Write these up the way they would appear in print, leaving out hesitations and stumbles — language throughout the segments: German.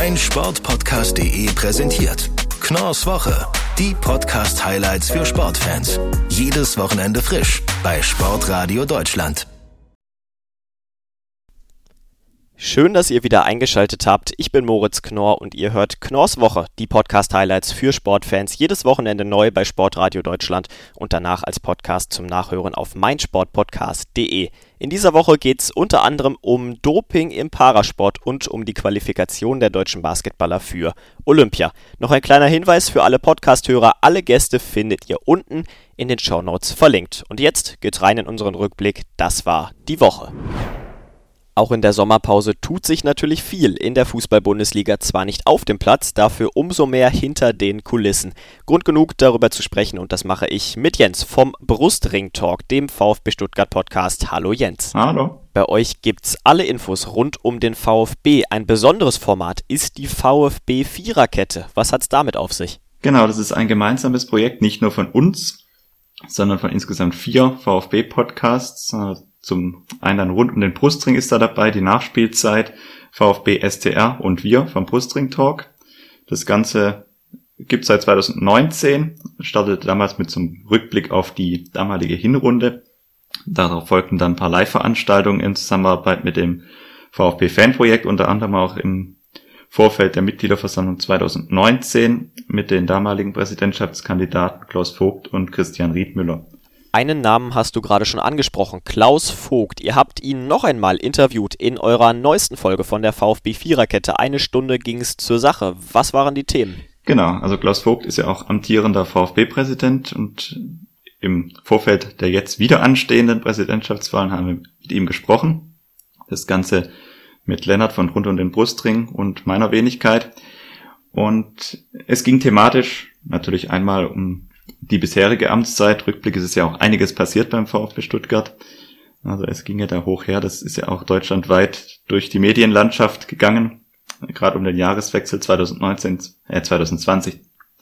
meinsportpodcast.de präsentiert Knorrs Woche. Die Podcast-Highlights für Sportfans. Jedes Wochenende frisch bei Sportradio Deutschland. Schön, dass ihr wieder eingeschaltet habt. Ich bin Moritz Knorr und ihr hört Knorrs Woche, die Podcast-Highlights für Sportfans. Jedes Wochenende neu bei Sportradio Deutschland und danach als Podcast zum Nachhören auf meinsportpodcast.de. In dieser Woche geht es unter anderem um Doping im Parasport und um die Qualifikation der deutschen Basketballer für Olympia. Noch ein kleiner Hinweis für alle Podcast-Hörer: alle Gäste findet ihr unten in den Shownotes verlinkt. Und jetzt geht's rein in unseren Rückblick. Das war die Woche. Auch in der Sommerpause tut sich natürlich viel in der Fußball-Bundesliga, zwar nicht auf dem Platz, dafür umso mehr hinter den Kulissen. Grund genug, darüber zu sprechen, und das mache ich mit Jens vom Brustring-Talk, dem VfB Stuttgart-Podcast. Hallo Jens. Hallo. Bei euch gibt's alle Infos rund um den VfB. Ein besonderes Format ist die VfB-Viererkette. Was hat's damit auf sich? Genau, das ist ein gemeinsames Projekt, nicht nur von uns, sondern von insgesamt 4 VfB-Podcasts. Zum einen dann rund um den Brustring ist da dabei, die Nachspielzeit, VfB STR und wir vom Brustring Talk. Das Ganze gibt seit 2019, startete damals mit so einem Rückblick auf die damalige Hinrunde. Darauf folgten dann ein paar Live-Veranstaltungen in Zusammenarbeit mit dem VfB-Fanprojekt, unter anderem auch im Vorfeld der Mitgliederversammlung 2019 mit den damaligen Präsidentschaftskandidaten Klaus Vogt und Christian Riedmüller. Einen Namen hast du gerade schon angesprochen, Klaus Vogt. Ihr habt ihn noch einmal interviewt in eurer neuesten Folge von der VfB-Viererkette. 1 Stunde ging es zur Sache. Was waren die Themen? Genau, also Klaus Vogt ist ja auch amtierender VfB-Präsident und im Vorfeld der jetzt wieder anstehenden Präsidentschaftswahlen haben wir mit ihm gesprochen. Das Ganze mit Lennart von Rund um den Brustring und meiner Wenigkeit. Und es ging thematisch natürlich einmal um die bisherige Amtszeit. Rückblick ist es ja auch einiges passiert beim VfB Stuttgart. Also es ging ja da hoch her. Das ist ja auch deutschlandweit durch die Medienlandschaft gegangen. Gerade um den Jahreswechsel 2020,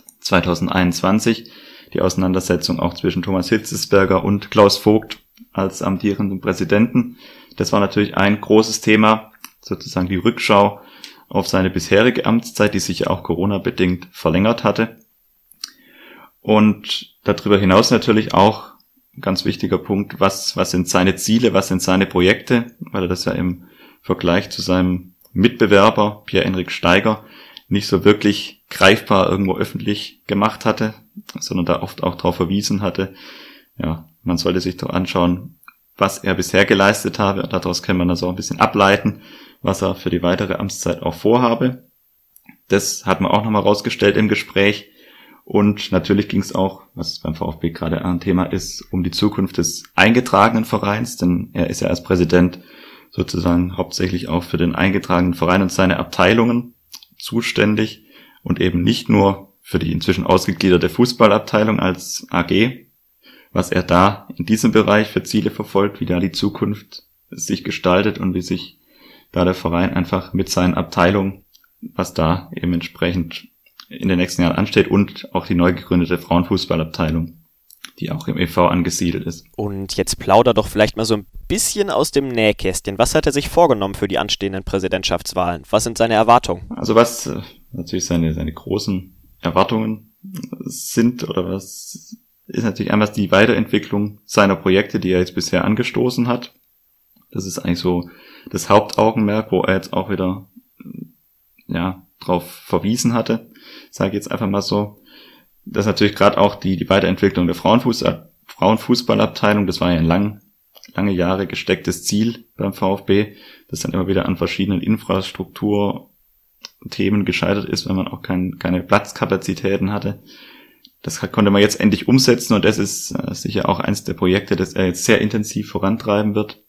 2021. Die Auseinandersetzung auch zwischen Thomas Hitzesberger und Klaus Vogt als amtierenden Präsidenten. Das war natürlich ein großes Thema, sozusagen die Rückschau auf seine bisherige Amtszeit, die sich ja auch Corona-bedingt verlängert hatte. Und darüber hinaus natürlich auch ein ganz wichtiger Punkt, was sind seine Ziele, was sind seine Projekte, weil er das ja im Vergleich zu seinem Mitbewerber Pierre-Enrik Steiger nicht so wirklich greifbar irgendwo öffentlich gemacht hatte, sondern da oft auch darauf verwiesen hatte, ja, man sollte sich doch anschauen, was er bisher geleistet habe, und daraus kann man das auch ein bisschen ableiten, was er für die weitere Amtszeit auch vorhabe. Das hat man auch nochmal rausgestellt im Gespräch. Und natürlich ging es auch, was beim VfB gerade ein Thema ist, um die Zukunft des eingetragenen Vereins, denn er ist ja als Präsident sozusagen hauptsächlich auch für den eingetragenen Verein und seine Abteilungen zuständig und eben nicht nur für die inzwischen ausgegliederte Fußballabteilung als AG, was er da in diesem Bereich für Ziele verfolgt, wie da die Zukunft sich gestaltet und wie sich da der Verein einfach mit seinen Abteilungen, was da eben entsprechend in den nächsten Jahren ansteht, und auch die neu gegründete Frauenfußballabteilung, die auch im e.V. angesiedelt ist. Und jetzt plauder doch vielleicht mal so ein bisschen aus dem Nähkästchen. Was hat er sich vorgenommen für die anstehenden Präsidentschaftswahlen? Was sind seine Erwartungen? Also was natürlich seine großen Erwartungen sind, oder was ist natürlich einmal die Weiterentwicklung seiner Projekte, die er jetzt bisher angestoßen hat. Das ist eigentlich so das Hauptaugenmerk, wo er jetzt auch wieder drauf verwiesen hatte, sage ich jetzt einfach mal so. Das ist natürlich gerade auch die Weiterentwicklung der Frauenfußballabteilung. Das war ja ein lange Jahre gestecktes Ziel beim VfB, das dann immer wieder an verschiedenen Infrastrukturthemen gescheitert ist, wenn man auch keine Platzkapazitäten hatte. Das konnte man jetzt endlich umsetzen, und das ist sicher auch eines der Projekte, das er jetzt sehr intensiv vorantreiben wird.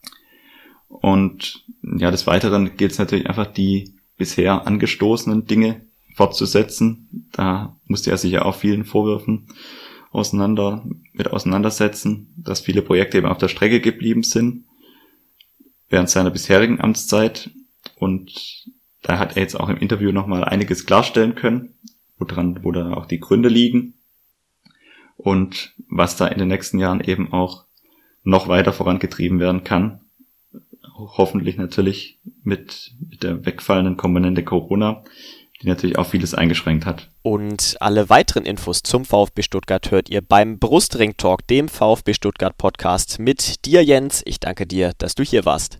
Und ja, des Weiteren gilt es natürlich einfach, die bisher angestoßenen Dinge fortzusetzen. Da musste er sich ja auch vielen Vorwürfen auseinandersetzen, dass viele Projekte eben auf der Strecke geblieben sind während seiner bisherigen Amtszeit. Und da hat er jetzt auch im Interview nochmal einiges klarstellen können, wo da auch die Gründe liegen und was da in den nächsten Jahren eben auch noch weiter vorangetrieben werden kann, hoffentlich natürlich mit der wegfallenden Komponente Corona, die natürlich auch vieles eingeschränkt hat. Und alle weiteren Infos zum VfB Stuttgart hört ihr beim Brustring Talk, dem VfB Stuttgart Podcast mit dir, Jens. Ich danke dir, dass du hier warst.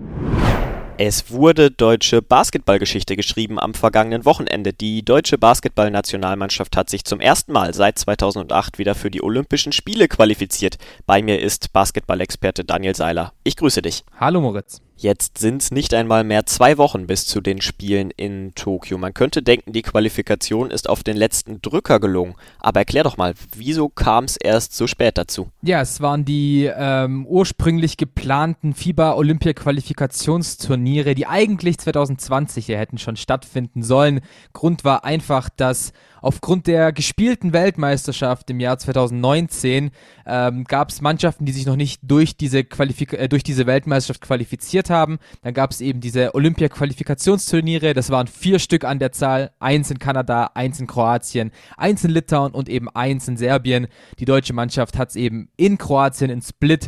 Es wurde deutsche Basketballgeschichte geschrieben am vergangenen Wochenende. Die deutsche Basketballnationalmannschaft hat sich zum ersten Mal seit 2008 wieder für die Olympischen Spiele qualifiziert. Bei mir ist Basketballexperte Daniel Seiler. Ich grüße dich. Hallo Moritz. Jetzt sind es nicht einmal mehr 2 Wochen bis zu den Spielen in Tokio. Man könnte denken, die Qualifikation ist auf den letzten Drücker gelungen. Aber erklär doch mal, wieso kam es erst so spät dazu? Ja, es waren die ursprünglich geplanten FIBA-Olympia-Qualifikationsturniere, die eigentlich 2020 hier hätten schon stattfinden sollen. Grund war einfach, dass aufgrund der gespielten Weltmeisterschaft im Jahr 2019 gab es Mannschaften, die sich noch nicht durch diese Weltmeisterschaft qualifiziert haben. Dann gab es eben diese Olympia-Qualifikationsturniere, das waren 4 Stück an der Zahl, 1 in Kanada, 1 in Kroatien, 1 in Litauen und eben 1 in Serbien. Die deutsche Mannschaft hat es eben in Kroatien, in Split,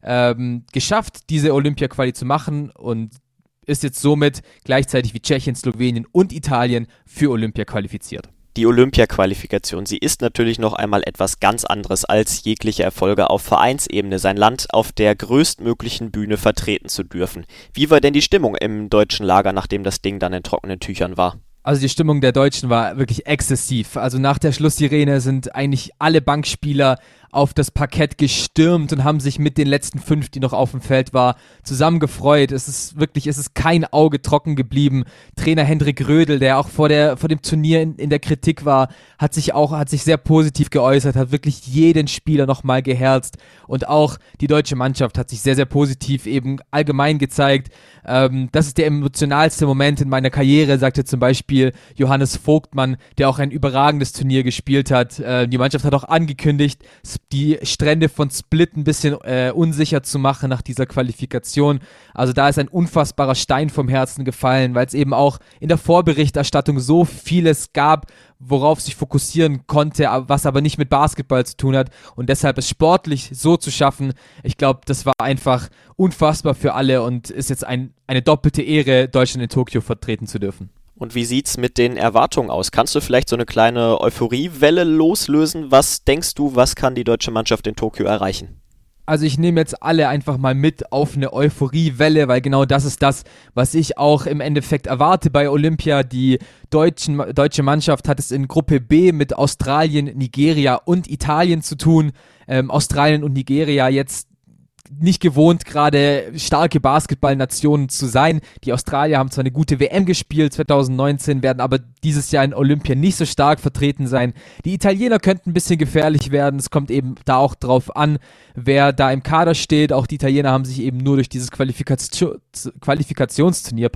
geschafft, diese Olympia-Quali zu machen und ist jetzt somit gleichzeitig wie Tschechien, Slowenien und Italien für Olympia qualifiziert. Die Olympia-Qualifikation, sie ist natürlich noch einmal etwas ganz anderes als jegliche Erfolge auf Vereinsebene, sein Land auf der größtmöglichen Bühne vertreten zu dürfen. Wie war denn die Stimmung im deutschen Lager, nachdem das Ding dann in trockenen Tüchern war? Also die Stimmung der Deutschen war wirklich exzessiv. Also nach der Schlusssirene sind eigentlich alle Bankspieler auf das Parkett gestürmt und haben sich mit den letzten 5, die noch auf dem Feld war, zusammengefreut. Es ist kein Auge trocken geblieben. Trainer Hendrik Rödel, der auch vor dem Turnier in der Kritik war, hat sich sehr positiv geäußert, hat wirklich jeden Spieler nochmal geherzt und auch die deutsche Mannschaft hat sich sehr, sehr positiv eben allgemein gezeigt. Das ist der emotionalste Moment in meiner Karriere, sagte zum Beispiel Johannes Vogtmann, der auch ein überragendes Turnier gespielt hat. Die Mannschaft hat auch angekündigt, die Strände von Split ein bisschen unsicher zu machen nach dieser Qualifikation. Also da ist ein unfassbarer Stein vom Herzen gefallen, weil es eben auch in der Vorberichterstattung so vieles gab, worauf sich fokussieren konnte, was aber nicht mit Basketball zu tun hat und deshalb es sportlich so zu schaffen, ich glaube, das war einfach unfassbar für alle und ist jetzt eine doppelte Ehre, Deutschland in Tokio vertreten zu dürfen. Und wie sieht's mit den Erwartungen aus? Kannst du vielleicht so eine kleine Euphoriewelle loslösen? Was denkst du, was kann die deutsche Mannschaft in Tokio erreichen? Also ich nehme jetzt alle einfach mal mit auf eine Euphoriewelle, weil genau das ist das, was ich auch im Endeffekt erwarte bei Olympia. Die deutsche Mannschaft hat es in Gruppe B mit Australien, Nigeria und Italien zu tun. Australien und Nigeria jetzt nicht gewohnt, gerade starke Basketballnationen zu sein. Die Australier haben zwar eine gute WM gespielt 2019, werden aber dieses Jahr in Olympia nicht so stark vertreten sein. Die Italiener könnten ein bisschen gefährlich werden. Es kommt eben da auch drauf an, wer da im Kader steht. Auch die Italiener haben sich eben nur durch dieses Qualifikationsturnier,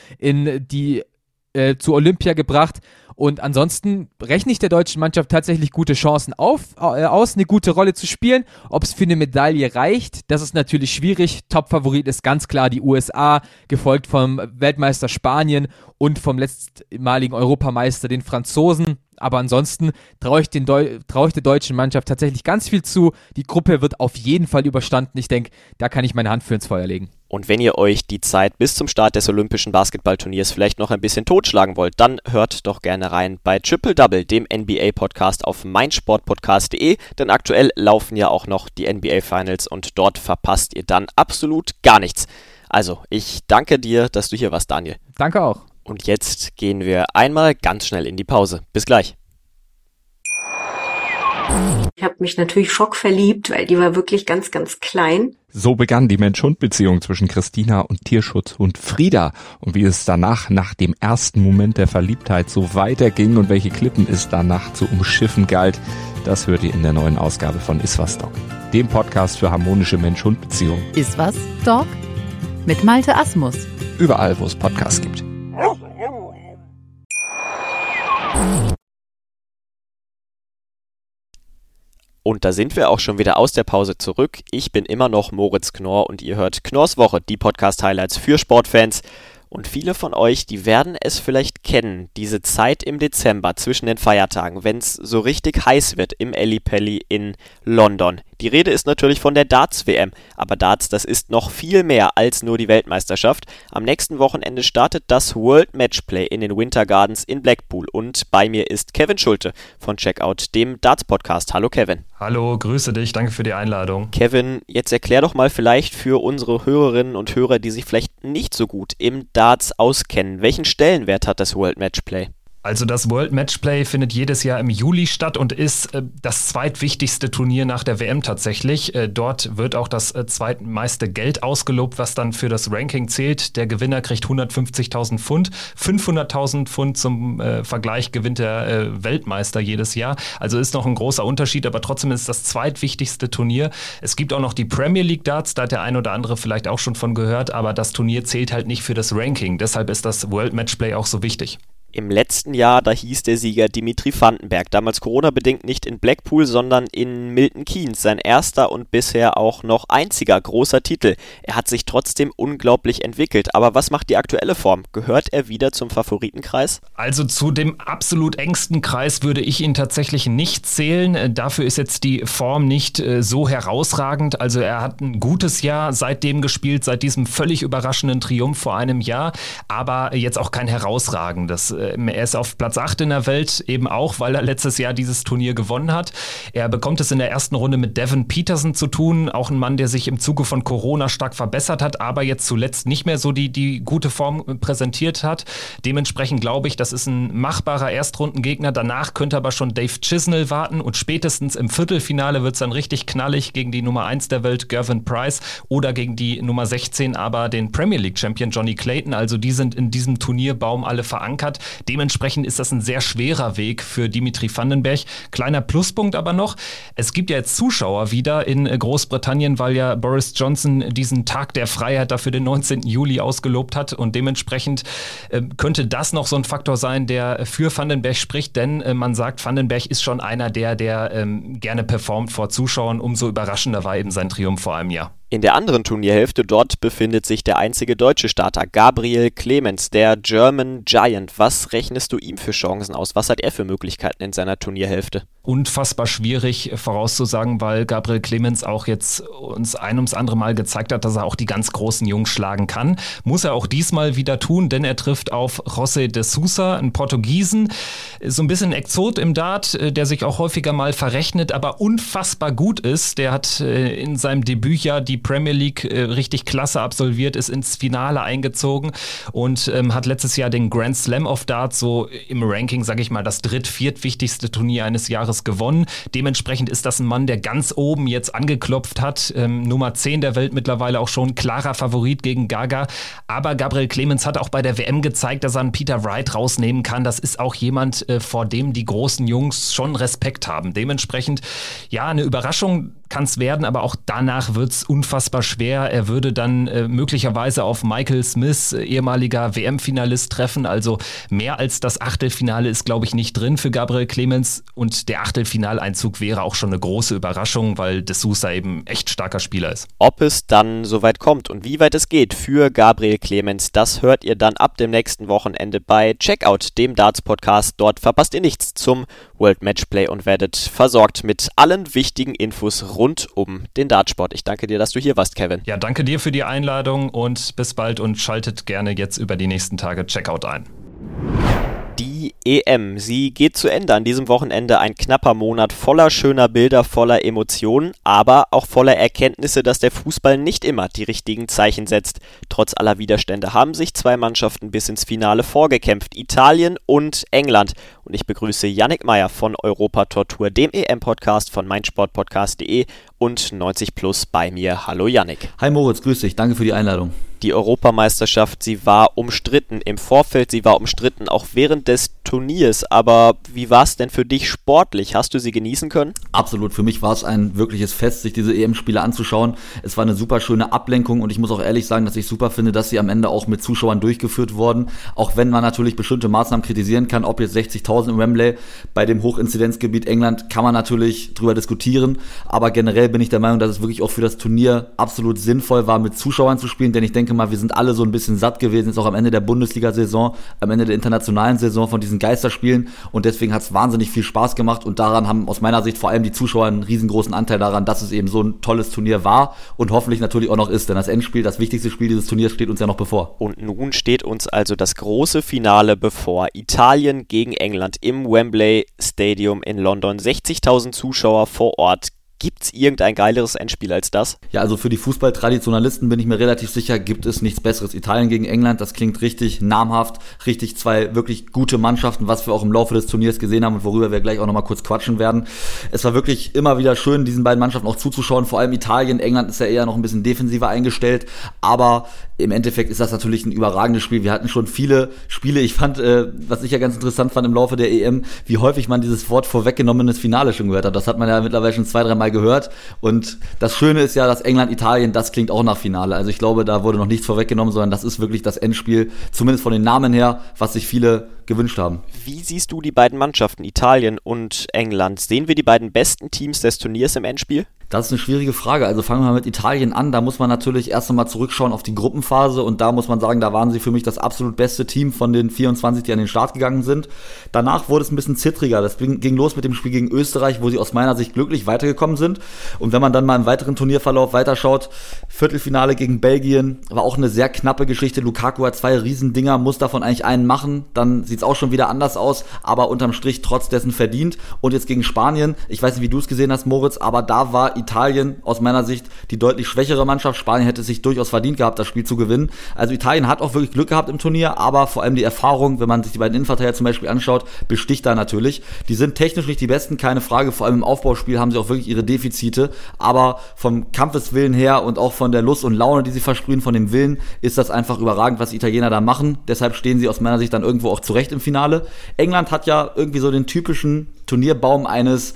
zu Olympia gebracht. Und ansonsten rechne ich der deutschen Mannschaft tatsächlich gute Chancen aus, eine gute Rolle zu spielen. Ob es für eine Medaille reicht, das ist natürlich schwierig. Top-Favorit ist ganz klar die USA, gefolgt vom Weltmeister Spanien und vom letztmaligen Europameister, den Franzosen. Aber ansonsten traue ich der deutschen Mannschaft tatsächlich ganz viel zu. Die Gruppe wird auf jeden Fall überstanden. Ich denke, da kann ich meine Hand für ins Feuer legen. Und wenn ihr euch die Zeit bis zum Start des Olympischen Basketballturniers vielleicht noch ein bisschen totschlagen wollt, dann hört doch gerne rein bei Triple Double, dem NBA-Podcast auf meinsportpodcast.de, denn aktuell laufen ja auch noch die NBA-Finals und dort verpasst ihr dann absolut gar nichts. Also, ich danke dir, dass du hier warst, Daniel. Danke auch. Und jetzt gehen wir einmal ganz schnell in die Pause. Bis gleich. Ich habe mich natürlich schockverliebt, weil die war wirklich ganz, ganz klein. So begann die Mensch-Hund-Beziehung zwischen Christina und Tierschutzhund Frieda. Und wie es danach, nach dem ersten Moment der Verliebtheit, so weiterging und welche Klippen es danach zu umschiffen galt, das hört ihr in der neuen Ausgabe von Iswas Dog, dem Podcast für harmonische Mensch-Hund-Beziehungen. Iswas Dog mit Malte Asmus. Überall, wo es Podcasts gibt. Und da sind wir auch schon wieder aus der Pause zurück. Ich bin immer noch Moritz Knorr und ihr hört Knorrs Woche, die Podcast-Highlights für Sportfans. Und viele von euch, die werden es vielleicht kennen, diese Zeit im Dezember zwischen den Feiertagen, wenn es so richtig heiß wird im Ellipelli in London. Die Rede ist natürlich von der Darts-WM, aber Darts, das ist noch viel mehr als nur die Weltmeisterschaft. Am nächsten Wochenende startet das World Matchplay in den Winter Gardens in Blackpool und bei mir ist Kevin Schulte von Checkout, dem Darts-Podcast. Hallo Kevin. Hallo, grüße dich, danke für die Einladung. Kevin, jetzt erklär doch mal vielleicht für unsere Hörerinnen und Hörer, die sich vielleicht nicht so gut im Darts auskennen, welchen Stellenwert hat das World Matchplay? Also das World Matchplay findet jedes Jahr im Juli statt und ist das zweitwichtigste Turnier nach der WM tatsächlich. Dort wird auch das zweitmeiste Geld ausgelobt, was dann für das Ranking zählt. Der Gewinner kriegt 150.000 Pfund, 500.000 Pfund zum Vergleich gewinnt der Weltmeister jedes Jahr. Also ist noch ein großer Unterschied, aber trotzdem ist es das zweitwichtigste Turnier. Es gibt auch noch die Premier League Darts, da hat der ein oder andere vielleicht auch schon von gehört, aber das Turnier zählt halt nicht für das Ranking. Deshalb ist das World Matchplay auch so wichtig. Im letzten Jahr, da hieß der Sieger Dimitri Vandenberg, damals Corona-bedingt nicht in Blackpool, sondern in Milton Keynes, sein erster und bisher auch noch einziger großer Titel. Er hat sich trotzdem unglaublich entwickelt, aber was macht die aktuelle Form? Gehört er wieder zum Favoritenkreis? Also zu dem absolut engsten Kreis würde ich ihn tatsächlich nicht zählen, dafür ist jetzt die Form nicht so herausragend, also er hat ein gutes Jahr seitdem gespielt, seit diesem völlig überraschenden Triumph vor einem Jahr, aber jetzt auch kein herausragendes. Er ist auf Platz 8 in der Welt, eben auch, weil er letztes Jahr dieses Turnier gewonnen hat. Er bekommt es in der ersten Runde mit Devin Peterson zu tun, auch ein Mann, der sich im Zuge von Corona stark verbessert hat, aber jetzt zuletzt nicht mehr so die gute Form präsentiert hat. Dementsprechend glaube ich, das ist ein machbarer Erstrundengegner. Danach könnte aber schon Dave Chisnell warten und spätestens im Viertelfinale wird es dann richtig knallig gegen die Nummer 1 der Welt, Gervin Price, oder gegen die Nummer 16, aber den Premier League Champion Johnny Clayton. Also die sind in diesem Turnierbaum alle verankert. Dementsprechend ist das ein sehr schwerer Weg für Dimitri Vandenberg. Kleiner Pluspunkt aber noch, es gibt ja jetzt Zuschauer wieder in Großbritannien, weil ja Boris Johnson diesen Tag der Freiheit dafür den 19. Juli ausgelobt hat und dementsprechend könnte das noch so ein Faktor sein, der für Vandenberg spricht, denn man sagt, Vandenberg ist schon einer, der gerne performt vor Zuschauern, umso überraschender war eben sein Triumph vor einem Jahr. In der anderen Turnierhälfte, dort befindet sich der einzige deutsche Starter, Gabriel Clemens, der German Giant. Was rechnest du ihm für Chancen aus? Was hat er für Möglichkeiten in seiner Turnierhälfte? Unfassbar schwierig vorauszusagen, weil Gabriel Clemens auch jetzt uns ein ums andere Mal gezeigt hat, dass er auch die ganz großen Jungs schlagen kann. Muss er auch diesmal wieder tun, denn er trifft auf José de Sousa, einen Portugiesen. So ein bisschen Exot im Dart, der sich auch häufiger mal verrechnet, aber unfassbar gut ist. Der hat in seinem Debütjahr die Premier League richtig klasse absolviert, ist ins Finale eingezogen und hat letztes Jahr den Grand Slam of Darts so im Ranking, sage ich mal, das viertwichtigste Turnier eines Jahres gewonnen. Dementsprechend ist das ein Mann, der ganz oben jetzt angeklopft hat. Nummer 10 der Welt mittlerweile auch schon, klarer Favorit gegen Gaga. Aber Gabriel Clemens hat auch bei der WM gezeigt, dass er einen Peter Wright rausnehmen kann. Das ist auch jemand, vor dem die großen Jungs schon Respekt haben. Dementsprechend, ja, eine Überraschung kann es werden, aber auch danach wird es unfassbar schwer. Er würde dann möglicherweise auf Michael Smith, ehemaliger WM-Finalist, treffen. Also mehr als das Achtelfinale ist, glaube ich, nicht drin für Gabriel Clemens. Und der Achtelfinaleinzug wäre auch schon eine große Überraschung, weil de Sousa eben echt starker Spieler ist. Ob es dann soweit kommt und wie weit es geht für Gabriel Clemens, das hört ihr dann ab dem nächsten Wochenende bei Checkout, dem Darts-Podcast. Dort verpasst ihr nichts zum World Matchplay und werdet versorgt mit allen wichtigen Infos rund um den Dartsport. Ich danke dir, dass du hier warst, Kevin. Ja, danke dir für die Einladung und bis bald und schaltet gerne jetzt über die nächsten Tage Checkout ein. Die EM, sie geht zu Ende an diesem Wochenende, ein knapper Monat voller schöner Bilder, voller Emotionen, aber auch voller Erkenntnisse, dass der Fußball nicht immer die richtigen Zeichen setzt. Trotz aller Widerstände haben sich zwei Mannschaften bis ins Finale vorgekämpft, Italien und England. Und ich begrüße Yannick Meyer von Europa Tortur, dem EM-Podcast von meinsportpodcast.de und 90 Plus bei mir. Hallo Yannick. Hi Moritz, grüß dich, danke für die Einladung. Die Europameisterschaft, sie war umstritten im Vorfeld, sie war umstritten auch während des Turniers, aber wie war es denn für dich sportlich? Hast du sie genießen können? Absolut, für mich war es ein wirkliches Fest, sich diese EM-Spiele anzuschauen. Es war eine super schöne Ablenkung und ich muss auch ehrlich sagen, dass ich super finde, dass sie am Ende auch mit Zuschauern durchgeführt wurden, auch wenn man natürlich bestimmte Maßnahmen kritisieren kann, ob jetzt 60.000 im Wembley, bei dem Hochinzidenzgebiet England kann man natürlich drüber diskutieren, aber generell bin ich der Meinung, dass es wirklich auch für das Turnier absolut sinnvoll war, mit Zuschauern zu spielen, denn ich denke mal, wir sind alle so ein bisschen satt gewesen, jetzt auch am Ende der Bundesliga-Saison, am Ende der internationalen Saison von diesen diesen Geisterspielen und deswegen hat es wahnsinnig viel Spaß gemacht und daran haben aus meiner Sicht vor allem die Zuschauer einen riesengroßen Anteil daran, dass es eben so ein tolles Turnier war und hoffentlich natürlich auch noch ist, denn das Endspiel, das wichtigste Spiel dieses Turniers steht uns ja noch bevor. Und nun steht uns also das große Finale bevor. Italien gegen England im Wembley Stadium in London. 60.000 Zuschauer vor Ort. Gibt's irgendein geileres Endspiel als das? Ja, also für die Fußballtraditionalisten bin ich mir relativ sicher, gibt es nichts Besseres. Italien gegen England, das klingt richtig namhaft, richtig zwei wirklich gute Mannschaften, was wir auch im Laufe des Turniers gesehen haben und worüber wir gleich auch nochmal kurz quatschen werden. Es war wirklich immer wieder schön, diesen beiden Mannschaften auch zuzuschauen, vor allem Italien. England ist ja eher noch ein bisschen defensiver eingestellt, aber im Endeffekt ist das natürlich ein überragendes Spiel. Wir hatten schon viele Spiele. Ich fand, was ich ja ganz interessant fand im Laufe der EM, wie häufig man dieses Wort vorweggenommenes Finale schon gehört hat. Das hat man ja mittlerweile schon 2-3 Mal gehört. Und das Schöne ist ja, dass England-Italien, das klingt auch nach Finale. Also ich glaube, da wurde noch nichts vorweggenommen, sondern das ist wirklich das Endspiel, zumindest von den Namen her, was sich viele gewünscht haben. Wie siehst du die beiden Mannschaften, Italien und England? Sehen wir die beiden besten Teams des Turniers im Endspiel? Das ist eine schwierige Frage. Also fangen wir mal mit Italien an. Da muss man natürlich erst einmal zurückschauen auf die Gruppenphase und da muss man sagen, da waren sie für mich das absolut beste Team von den 24, die an den Start gegangen sind. Danach wurde es ein bisschen zittriger. Das ging los mit dem Spiel gegen Österreich, wo sie aus meiner Sicht glücklich weitergekommen sind. Und wenn man dann mal im weiteren Turnierverlauf weiterschaut, Viertelfinale gegen Belgien, war auch eine sehr knappe Geschichte. Lukaku hat 2 Riesendinger, muss davon eigentlich einen machen. Dann sieht es auch schon wieder anders aus, aber unterm Strich trotz dessen verdient. Und jetzt gegen Spanien, ich weiß nicht, wie du es gesehen hast, Moritz, aber da war Italien aus meiner Sicht die deutlich schwächere Mannschaft. Spanien hätte es sich durchaus verdient gehabt, das Spiel zu gewinnen. Also Italien hat auch wirklich Glück gehabt im Turnier, aber vor allem die Erfahrung, wenn man sich die beiden Innenverteidiger zum Beispiel anschaut, besticht da natürlich. Die sind technisch nicht die Besten, keine Frage. Vor allem im Aufbauspiel haben sie auch wirklich ihre Defizite, aber vom Kampfeswillen her und auch von der Lust und Laune, die sie versprühen, von dem Willen, ist das einfach überragend, was die Italiener da machen. Deshalb stehen sie aus meiner Sicht dann irgendwo auch zurecht im Finale. England hat ja irgendwie so den typischen Turnierbaum eines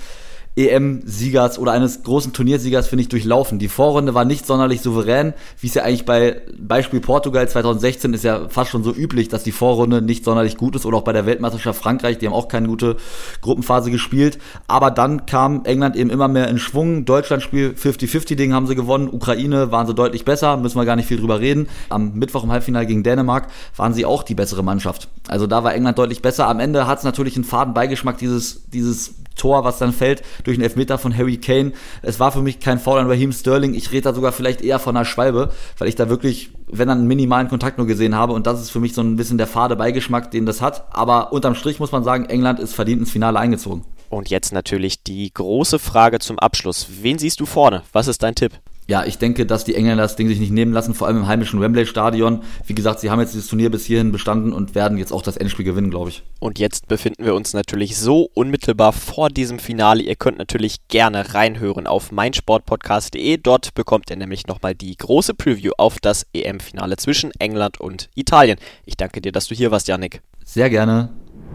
EM-Siegers oder eines großen Turniersiegers, finde ich, durchlaufen. Die Vorrunde war nicht sonderlich souverän, wie es ja eigentlich bei Beispiel Portugal 2016 ist ja fast schon so üblich, dass die Vorrunde nicht sonderlich gut ist oder auch bei der Weltmeisterschaft Frankreich, die haben auch keine gute Gruppenphase gespielt, aber dann kam England eben immer mehr in Schwung, Deutschland-Spiel 50-50-Ding haben sie gewonnen, Ukraine waren sie deutlich besser, müssen wir gar nicht viel drüber reden. Am Mittwoch im Halbfinale gegen Dänemark waren sie auch die bessere Mannschaft. Also da war England deutlich besser. Am Ende hat es natürlich einen faden Beigeschmack, dieses Tor, was dann fällt, durch einen Elfmeter von Harry Kane. Es war für mich kein Foul an Raheem Sterling. Ich rede da sogar vielleicht eher von einer Schwalbe, weil ich da wirklich, wenn dann einen minimalen Kontakt nur gesehen habe und das ist für mich so ein bisschen der fade Beigeschmack, den das hat. Aber unterm Strich muss man sagen, England ist verdient ins Finale eingezogen. Und jetzt natürlich die große Frage zum Abschluss. Wen siehst du vorne? Was ist dein Tipp? Ja, ich denke, dass die Engländer das Ding sich nicht nehmen lassen, vor allem im heimischen Wembley-Stadion. Wie gesagt, sie haben jetzt dieses Turnier bis hierhin bestanden und werden jetzt auch das Endspiel gewinnen, glaube ich. Und jetzt befinden wir uns natürlich so unmittelbar vor diesem Finale. Ihr könnt natürlich gerne reinhören auf meinsportpodcast.de. Dort bekommt ihr nämlich nochmal die große Preview auf das EM-Finale zwischen England und Italien. Ich danke dir, dass du hier warst, Yannick. Sehr gerne.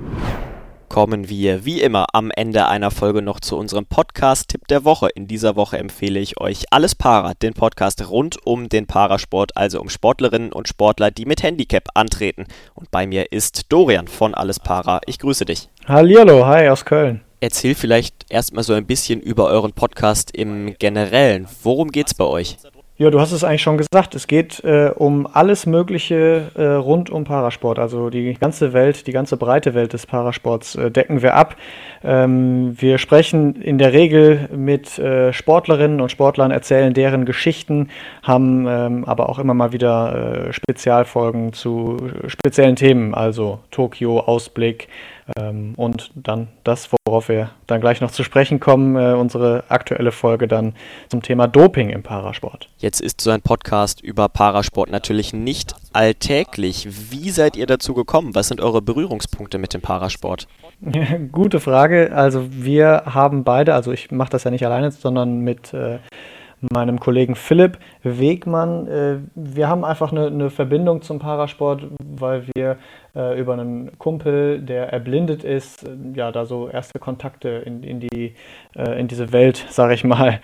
Kommen wir wie immer am Ende einer Folge noch zu unserem Podcast-Tipp der Woche. In dieser Woche empfehle ich euch Alles Para, den Podcast rund um den Parasport, also um Sportlerinnen und Sportler, die mit Handicap antreten. Und bei mir ist Dorian von Alles Para. Ich grüße dich. Hallihallo, hi aus Köln. Erzähl vielleicht erstmal so ein bisschen über euren Podcast im Generellen. Worum geht's bei euch? Ja, du hast es eigentlich schon gesagt. Es geht um alles Mögliche rund um Parasport. Also die ganze Welt, die ganze breite Welt des Parasports decken wir ab. Wir sprechen in der Regel mit Sportlerinnen und Sportlern, erzählen deren Geschichten, haben aber auch immer mal wieder Spezialfolgen zu speziellen Themen, also Tokio, Ausblick, und dann das, worauf wir dann gleich noch zu sprechen kommen, unsere aktuelle Folge dann zum Thema Doping im Parasport. Jetzt ist so ein Podcast über Parasport natürlich nicht alltäglich. Wie seid ihr dazu gekommen? Was sind eure Berührungspunkte mit dem Parasport? Gute Frage. Also wir haben beide, also ich mache das ja nicht alleine, sondern mit meinem Kollegen Philipp Wegmann. Wir haben einfach eine Verbindung zum Parasport, weil wir über einen Kumpel, der erblindet ist, ja, da so erste Kontakte in diese Welt, sage ich mal,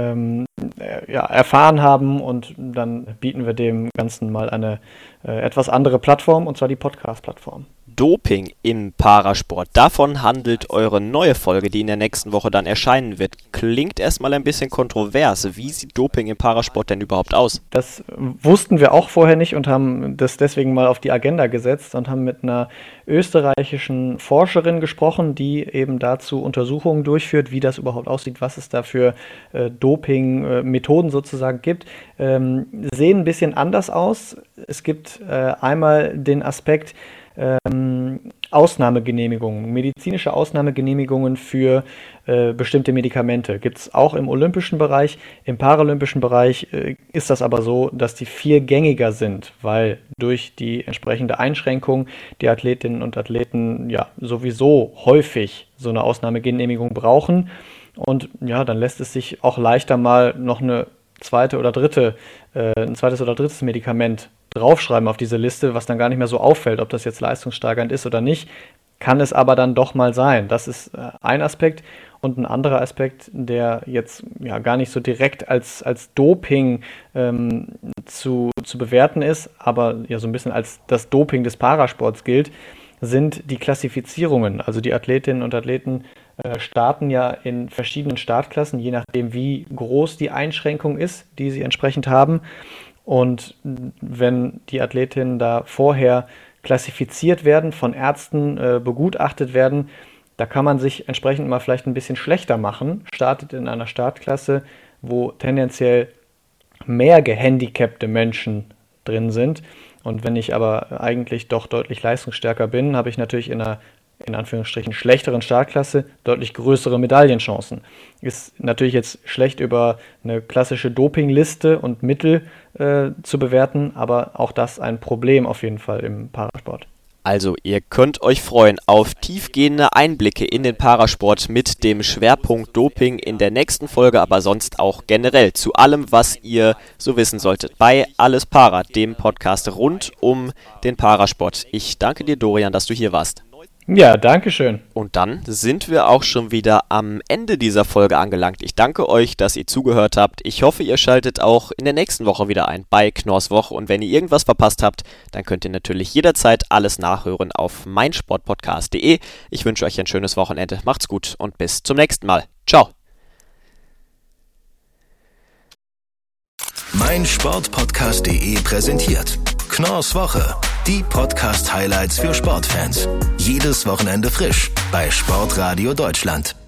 erfahren haben, und dann bieten wir dem Ganzen mal eine etwas andere Plattform, und zwar die Podcast-Plattform. Doping im Parasport. Davon handelt eure neue Folge, die in der nächsten Woche dann erscheinen wird. Klingt erstmal ein bisschen kontrovers. Wie sieht Doping im Parasport denn überhaupt aus? Das wussten wir auch vorher nicht und haben das deswegen mal auf die Agenda gesetzt und haben haben mit einer österreichischen Forscherin gesprochen, die eben dazu Untersuchungen durchführt, wie das überhaupt aussieht, was es da für Doping-Methoden sozusagen gibt. Sehen ein bisschen anders aus. Es gibt einmal den Aspekt Ausnahmegenehmigungen, medizinische Ausnahmegenehmigungen für bestimmte Medikamente. Gibt es auch im olympischen Bereich. Im paralympischen Bereich ist das aber so, dass die viel gängiger sind, weil durch die entsprechende Einschränkung die Athletinnen und Athleten ja sowieso häufig so eine Ausnahmegenehmigung brauchen. Und ja, dann lässt es sich auch leichter mal noch ein zweites oder drittes Medikament draufschreiben auf diese Liste, was dann gar nicht mehr so auffällt, ob das jetzt leistungssteigernd ist oder nicht, kann es aber dann doch mal sein. Das ist ein Aspekt. Und ein anderer Aspekt, der jetzt ja gar nicht so direkt als Doping zu bewerten ist, aber ja so ein bisschen als das Doping des Parasports gilt, sind die Klassifizierungen. Also die Athletinnen und Athleten starten ja in verschiedenen Startklassen, je nachdem wie groß die Einschränkung ist, die sie entsprechend haben. Und wenn die Athletinnen da vorher klassifiziert werden, von Ärzten begutachtet werden, da kann man sich entsprechend mal vielleicht ein bisschen schlechter machen, startet in einer Startklasse, wo tendenziell mehr gehandicapte Menschen drin sind. Und wenn ich aber eigentlich doch deutlich leistungsstärker bin, habe ich natürlich in einer, in Anführungsstrichen, schlechteren Startklasse deutlich größere Medaillenchancen. Ist natürlich jetzt schlecht über eine klassische Dopingliste und Mittel zu bewerten, aber auch das ein Problem auf jeden Fall im Parasport. Also ihr könnt euch freuen auf tiefgehende Einblicke in den Parasport mit dem Schwerpunkt Doping in der nächsten Folge, aber sonst auch generell zu allem, was ihr so wissen solltet bei Alles Para, dem Podcast rund um den Parasport. Ich danke dir, Dorian, dass du hier warst. Ja, danke schön. Und dann sind wir auch schon wieder am Ende dieser Folge angelangt. Ich danke euch, dass ihr zugehört habt. Ich hoffe, ihr schaltet auch in der nächsten Woche wieder ein bei Knorrs Woche. Und wenn ihr irgendwas verpasst habt, dann könnt ihr natürlich jederzeit alles nachhören auf meinsportpodcast.de. Ich wünsche euch ein schönes Wochenende. Macht's gut und bis zum nächsten Mal. Ciao. meinsportpodcast.de präsentiert Knorrs Woche. Die Podcast-Highlights für Sportfans. Jedes Wochenende frisch bei Sportradio Deutschland.